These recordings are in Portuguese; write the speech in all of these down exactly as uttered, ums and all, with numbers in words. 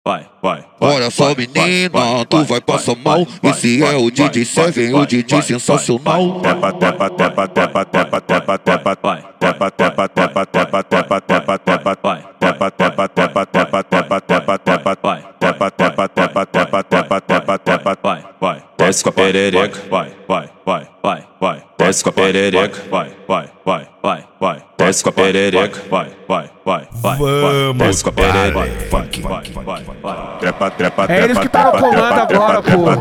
vai, vai. Olha só, menina, tu vai passar mal. Esse é o D J Seven, o D J sensacional. Tepa, tepa, tepa, tepa, tepa, tepa, tepa, vai. Tepa, tepa, tepa, tepa, tepa, tepa, tepa, vai. Tepa, tepa, tepa, tepa, tepa, tepa, tepa, vai. Tepa, tepa, tepa, tepa, tepa, tepa, tepa, vai, vai. Desce com a perereca, vai, vai, vai, vai, vai. Desce com a perereca, vai, vai, vai, vai, vai. Desce com a perereca, vai, vai, vai, vai. Vamos, desce com a perereca, vai, vai, vai, vai. Trepa, trepa, trepa. É eles que tá no comando agora, pô.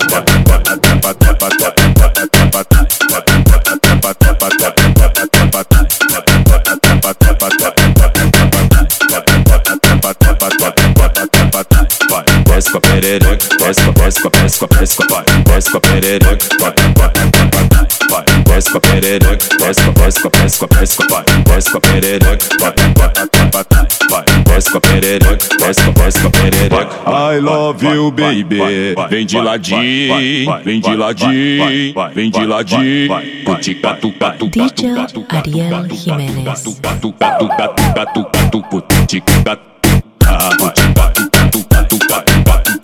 Desce com a perereca, desce com a, desce com a, desce com a, desce com a, desce com a perereca, vai, desce com a perereca, desce com a, desce com a, desce com a, desce com a, desce com a perereca, vai, desce com a perereca, desce com a, desce com a perereca. I love you, baby. Vem de ladinho, vem de ladinho, vem de ladinho. Puticatu, catu, D J Ariel Jiménez. Puticatu, catu, catu, catu, catu, puticatu, puticatu, catu, catu, catu.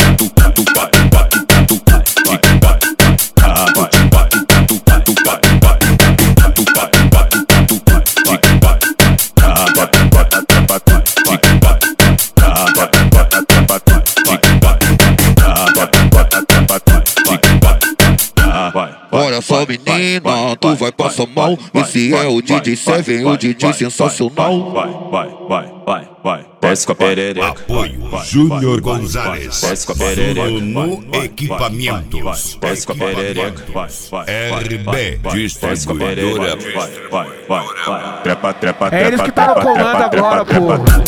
Olha só, menina, tu vai passar mal. Esse é o D J Seven, o D J sensacional. Vai, vai, vai, vai, vai. Desce com a perereca. Apoio Júnior Gonzalez. Desce com a perereca. No Equipamentos. Desce com a perereca. Vai, vai. R B Distribuidora. Vai, vai, vai, vai. Trepa, trepa, trepa. É eles que tá no comando agora, pô.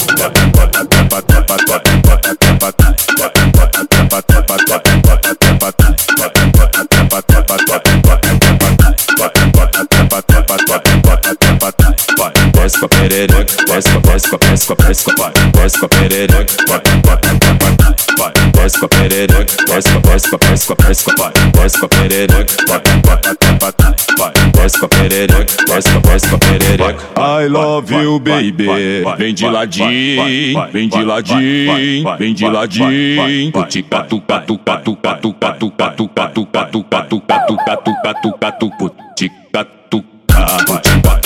Desce com a perereca, desce com a, desce com a, desce com a, desce com a, desce com a perereca, vai, desce com a perereca, desce com a, desce com a, desce com a, desce com a, desce com a perereca, vai, desce com a perereca, desce com a, desce com a perereca. I love you, baby. Vem de ladinho, vem de ladinho, vem de ladinho. Puticatu, catu, catu, catu, catu, catu, catu, catu, catu, catu, catu, catu, catu, puticatu, puticatu.